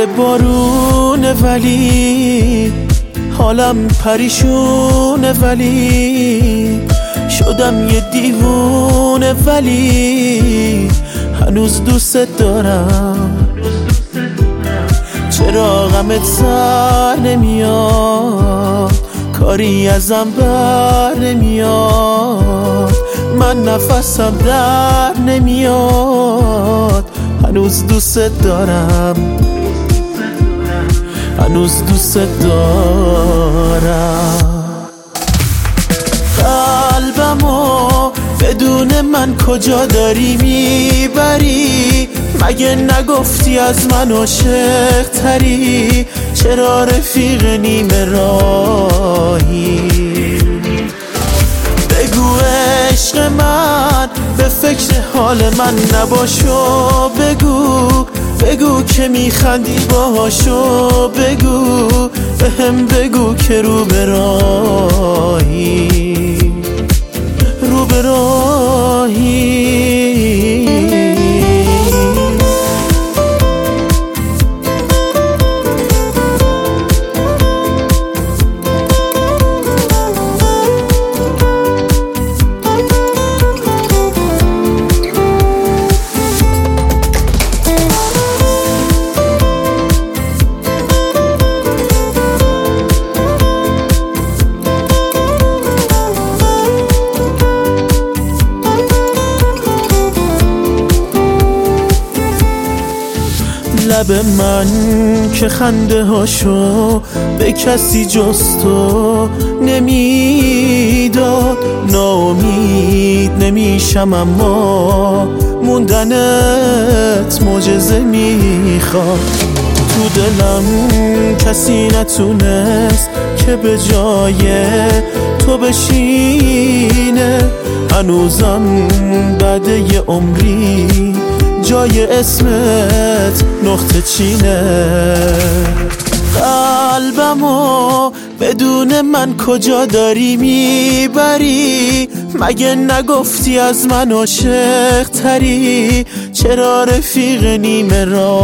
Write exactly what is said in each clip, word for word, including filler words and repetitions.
بارونه ولی حالم پریشونه، ولی شدم یه دیوونه، ولی هنوز دوست دارم. چرا غمت سر نمیاد، کاری ازم بر نمیاد، من نفسم در نمیاد، هنوز دوست دارم، هنوز دوست دارم. قلبمو بدون من کجا داری میبری؟ مگه نگفتی از من عاشق تری؟ چرا رفیق نیمه راهی؟ بگو عشق من به فکر حال من نباشو، بگو بگو که میخندی باهاشو، بگو بهم بگو که رو به راهی، رو به راهی. لب من که خنده هاشو به کسی جز تو نمیداد، ناامید نمیشم اما موندنت معجزه میخواد. تو دلم کسی نتونست که به جای تو بشینه، هنوزم بعد یه عمری جای اسمت نقطه چینه. قلبمو بدون من کجا داری میبری؟ مگه نگفتی از من عاشق تری؟ چرا رفیق نیمه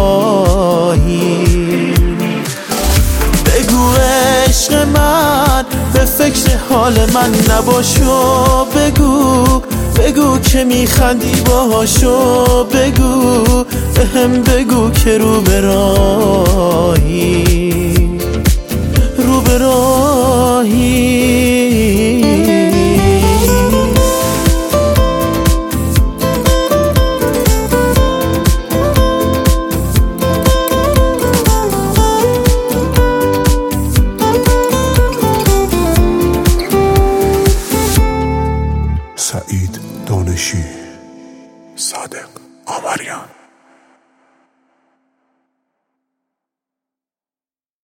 راهی؟ بگو عشق من به فکر حال من نباشو، بگو بگو که میخندی باهاشو، بگو بهم بگو که رو به راهی، رو به راهی. سعید دانشی، صادق آمریان.